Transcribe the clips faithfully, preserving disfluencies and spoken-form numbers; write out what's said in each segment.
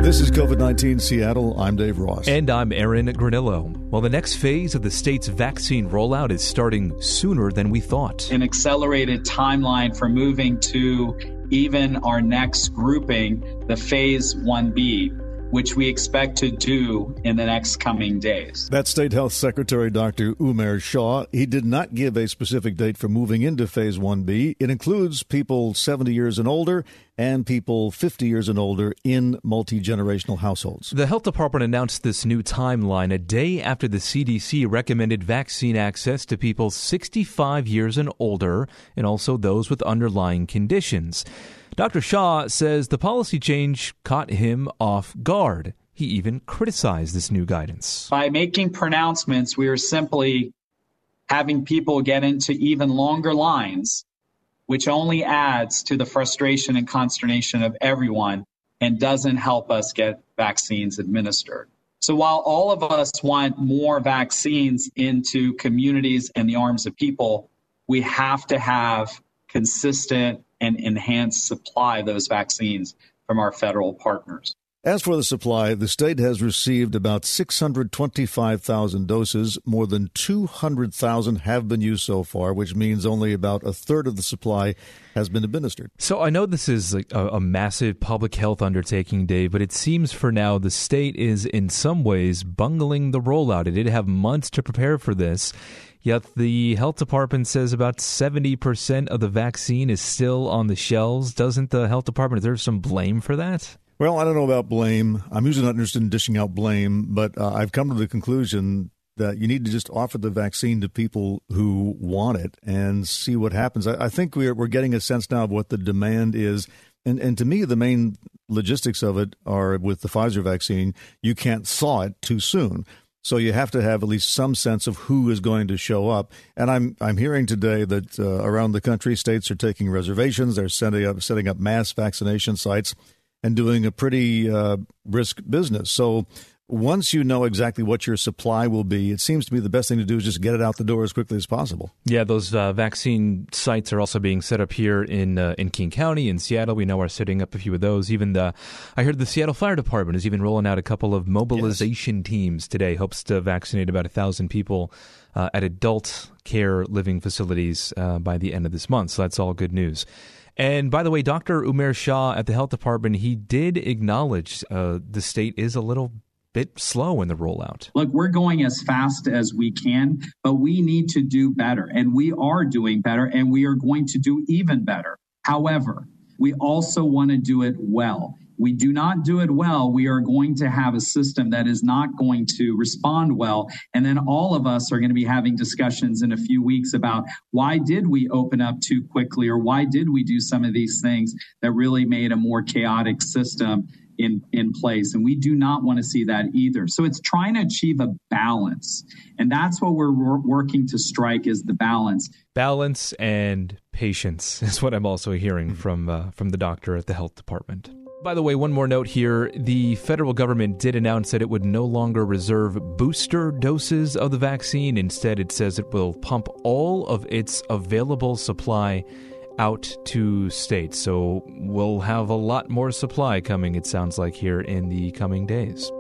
This is COVID nineteen Seattle. I'm Dave Ross. And I'm Aaron Granillo. Well, the next phase of the state's vaccine rollout is starting sooner than we thought. An accelerated timeline for moving to even our next grouping, the phase one B, which we expect to do in the next coming days. That's State Health Secretary Doctor Umer Shah. He did not give a specific date for moving into Phase one B. It includes people seventy years and older and people fifty years and older in multi-generational households. The Health Department announced this new timeline a day after the C D C recommended vaccine access to people sixty-five years and older and also those with underlying conditions. Doctor Shah says the policy change caught him off guard. He even criticized this new guidance. By making pronouncements, we are simply having people get into even longer lines, which only adds to the frustration and consternation of everyone and doesn't help us get vaccines administered. So while all of us want more vaccines into communities and the arms of people, we have to have consistent and enhanced supply of those vaccines from our federal partners. As for the supply, the state has received about six hundred twenty-five thousand doses. More than two hundred thousand have been used so far, which means only about a third of the supply has been administered. So I know this is like a, a massive public health undertaking, Dave, but it seems for now the state is in some ways bungling the rollout. It did have months to prepare for this. Yet the health department says about seventy percent of the vaccine is still on the shelves. Doesn't the health department deserve some blame for that? Well, I don't know about blame. I'm usually not interested in dishing out blame, but uh, I've come to the conclusion that you need to just offer the vaccine to people who want it and see what happens. I, I think we're we're getting a sense now of what the demand is. And, and to me, the main logistics of it are with the Pfizer vaccine, you can't thaw it too soon. So you have to have at least some sense of who is going to show up. And I'm I'm hearing today that uh, around the country, states are taking reservations. They're setting up, setting up mass vaccination sites and doing a pretty uh, brisk business. So once you know exactly what your supply will be, it seems to me the best thing to do is just get it out the door as quickly as possible. Yeah, those uh, vaccine sites are also being set up here in uh, in King County, in Seattle. We know are setting up a few of those. Even the, I heard the Seattle Fire Department is even rolling out a couple of mobilization yes. teams today. Hopes to vaccinate about a thousand people uh, at adult care living facilities uh, by the end of this month. So that's all good news. And by the way, Doctor Umer Shah at the Health Department, he did acknowledge uh, the state is a little bit slow in the rollout. Look, we're going as fast as we can, but we need to do better. And we are doing better, and we are going to do even better. However, we also want to do it well. We do not do it well, we are going to have a system that is not going to respond well. And then all of us are going to be having discussions in a few weeks about why did we open up too quickly, or why did we do some of these things that really made a more chaotic system in, in place. And we do not want to see that either. So it's trying to achieve a balance. And that's what we're wor- working to strike is the balance. Balance and patience is what I'm also hearing from uh, from the doctor at the health department. By the way, one more note here. The federal government did announce that it would no longer reserve booster doses of the vaccine. Instead, it says it will pump all of its available supply out to states. So we'll have a lot more supply coming, it sounds like, here in the coming days.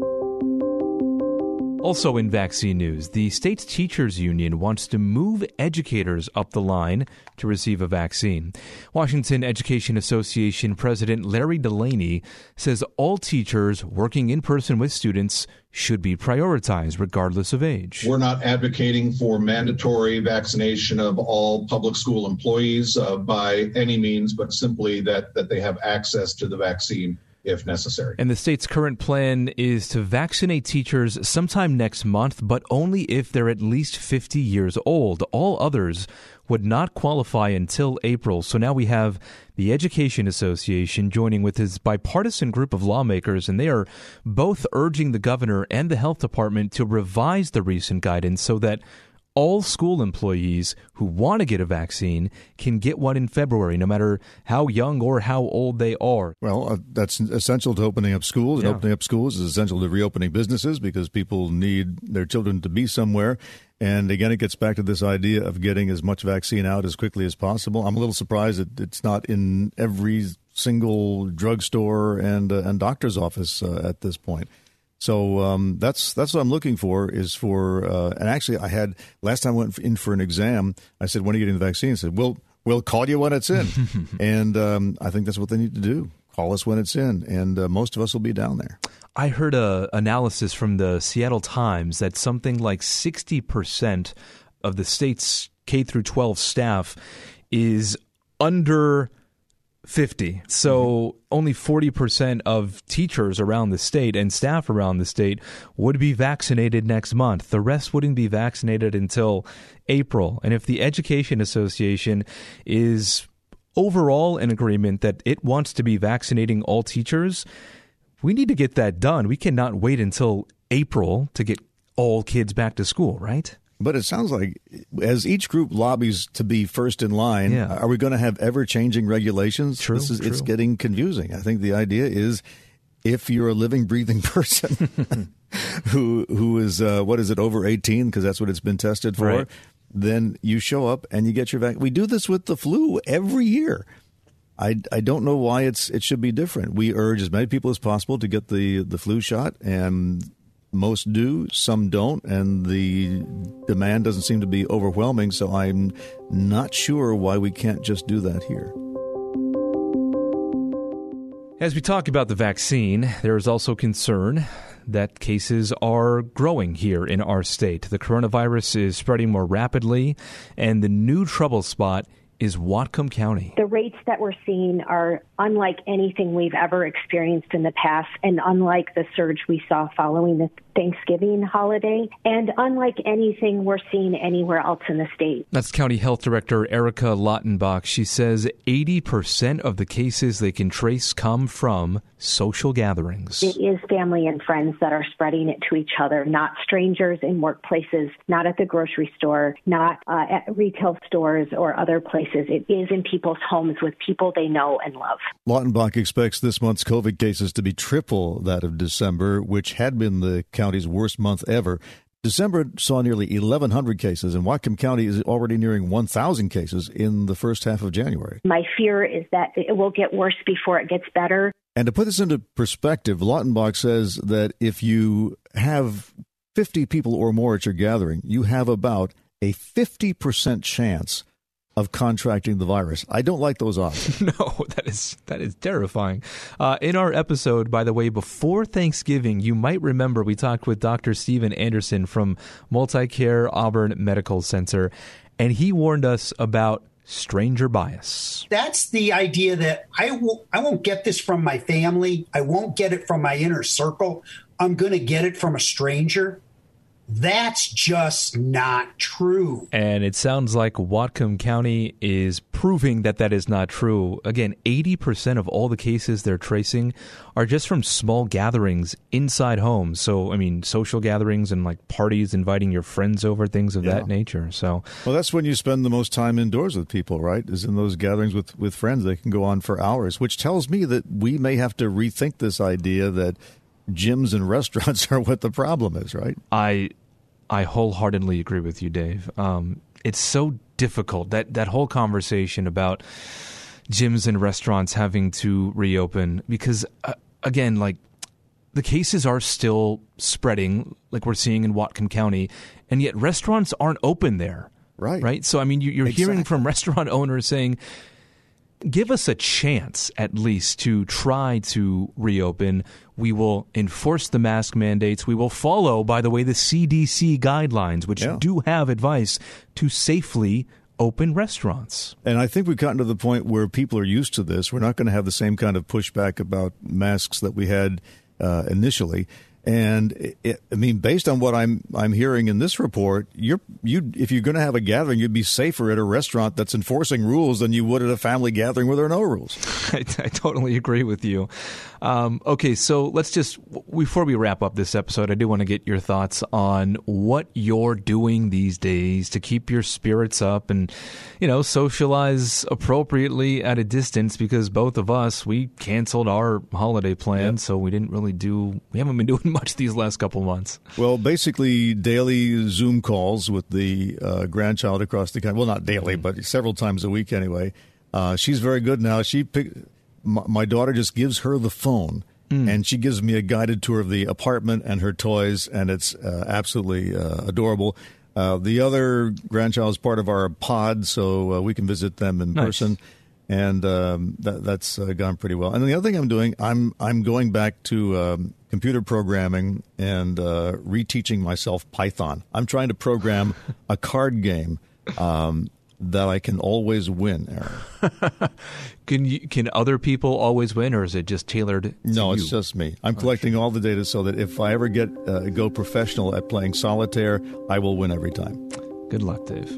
Also in vaccine news, the state's teachers union wants to move educators up the line to receive a vaccine. Washington Education Association President Larry Delaney says all teachers working in person with students should be prioritized regardless of age. We're not advocating for mandatory vaccination of all public school employees uh, by any means, but simply that, that they have access to the vaccine if necessary. And the state's current plan is to vaccinate teachers sometime next month, but only if they're at least fifty years old. All others would not qualify until April. So now we have the Education Association joining with his bipartisan group of lawmakers, and they are both urging the governor and the health department to revise the recent guidance so that all school employees who want to get a vaccine can get one in February, no matter how young or how old they are. Well, uh, that's essential to opening up schools. And yeah. opening up schools is essential to reopening businesses because people need their children to be somewhere. And again, it gets back to this idea of getting as much vaccine out as quickly as possible. I'm a little surprised that it's not in every single drugstore and uh, and doctor's office uh, at this point. So um, that's that's what I'm looking for is for uh, and actually I had last time I went in for an exam. I said, when are you getting the vaccine? I said, we'll we'll call you when it's in, and um, I think that's what they need to do. Call us when it's in, and uh, most of us will be down there. I heard a analysis from the Seattle Times that something like sixty percent of the state's K through twelve staff is under fifty. So mm-hmm. only forty percent of teachers around the state and staff around the state would be vaccinated next month. The rest wouldn't be vaccinated until April. And if the Education Association is overall in agreement that it wants to be vaccinating all teachers, we need to get that done. We cannot wait until April to get all kids back to school, right? But it sounds like as each group lobbies to be first in line, yeah. are we going to have ever-changing regulations? True, this is, true. It's getting confusing. I think the idea is if you're a living, breathing person who who is, uh, what is it, over eighteen, because that's what it's been tested for, right. then you show up and you get your vaccine. We do this with the flu every year. I, I don't know why it's it should be different. We urge as many people as possible to get the, the flu shot, and most do, some don't, and the demand doesn't seem to be overwhelming, so I'm not sure why we can't just do that here. As we talk about the vaccine, there is also concern that cases are growing here in our state. The coronavirus is spreading more rapidly, and the new trouble spot is Whatcom County. The rates that we're seeing are unlike anything we've ever experienced in the past, and unlike the surge we saw following the Thanksgiving holiday, and unlike anything we're seeing anywhere else in the state. That's County Health Director Erica Lautenbach. She says eighty percent of the cases they can trace come from social gatherings. It is family and friends that are spreading it to each other, not strangers in workplaces, not at the grocery store, not uh, at retail stores or other places. It is in people's homes with people they know and love. Lautenbach expects this month's COVID cases to be triple that of December, which had been the county's worst month ever. December saw nearly eleven hundred cases, and Whatcom County is already nearing one thousand cases in the first half of January. My fear is that it will get worse before it gets better. And to put this into perspective, Lautenbach says that if you have fifty people or more at your gathering, you have about a fifty percent chance of contracting the virus. I don't like those odds. No, that is that is terrifying. Uh, in our episode, by the way, before Thanksgiving, you might remember we talked with Doctor Steven Anderson from MultiCare Auburn Medical Center, and he warned us about stranger bias. That's the idea that I, will, I won't get this from my family. I won't get it from my inner circle. I'm going to get it from a stranger. That's just not true. And it sounds like Whatcom County is proving that that is not true. Again, eighty percent of all the cases they're tracing are just from small gatherings inside homes. So, I mean, social gatherings and like parties, inviting your friends over, things of yeah. that nature. So, well, that's when you spend the most time indoors with people, right? Is in those gatherings with, with friends. They can go on for hours, which tells me that we may have to rethink this idea that gyms and restaurants are what the problem is, right? I I wholeheartedly agree with you, Dave. Um, it's so difficult, that, that whole conversation about gyms and restaurants having to reopen because, uh, again, like the cases are still spreading like we're seeing in Whatcom County, and yet restaurants aren't open there. Right. Right. So, I mean, you, you're exactly. hearing from restaurant owners saying, give us a chance at least to try to reopen. We will enforce the mask mandates. We will follow, by the way, the C D C guidelines, which yeah. do have advice to safely open restaurants. And I think we've gotten to the point where people are used to this. We're not going to have the same kind of pushback about masks that we had uh, initially. And it, it, I mean, based on what I'm I'm hearing in this report, you're you if you're going to have a gathering, you'd be safer at a restaurant that's enforcing rules than you would at a family gathering where there are no rules. I, I totally agree with you. Um, okay, so let's just before we wrap up this episode, I do want to get your thoughts on what you're doing these days to keep your spirits up and, you know, socialize appropriately at a distance, because both of us, we canceled our holiday plans, yep. so we didn't really do we haven't been doing much these last couple of months. Well, basically daily Zoom calls with the uh, grandchild across the country. Well, not daily, but several times a week anyway. Uh, she's very good now. She pick, my, my daughter just gives her the phone, mm. and she gives me a guided tour of the apartment and her toys, and it's uh, absolutely uh, adorable. Uh, the other grandchild is part of our pod, so uh, we can visit them in nice. person. And um, that, that's uh, gone pretty well. And the other thing I'm doing, I'm I'm going back to um, computer programming and uh, reteaching myself Python. I'm trying to program a card game um, that I can always win, Aaron. can you, can other people always win, or is it just tailored to No, you? It's just me. I'm collecting all the data so that if I ever get uh, go professional at playing solitaire, I will win every time. Good luck, Dave.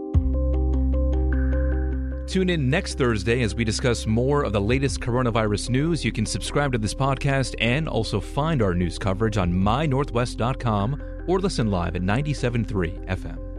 Tune in next Thursday as we discuss more of the latest coronavirus news. You can subscribe to this podcast and also find our news coverage on my northwest dot com or listen live at ninety-seven point three F M.